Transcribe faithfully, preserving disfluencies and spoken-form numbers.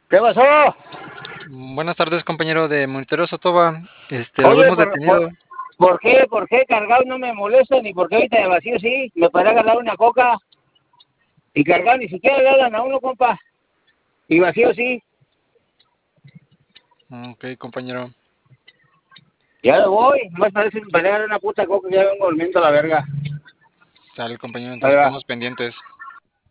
¿Qué pasó? Buenas tardes, compañero de Monitoreo Sotoba. Este, lo Oye, hemos ¿por, por, detenido. por qué? ¿Por qué cargado no me molesta? Ni por qué ahorita de vacío sí. Me podrá agarrar una coca y cargado ni siquiera le hablan a uno, compa. Y vacío sí. Ok, compañero. Ya me voy. Más parece que me podrá agarrar una puta coca que ya vengo durmiendo a la verga. Sale, compañero, Ahí entonces va. estamos pendientes.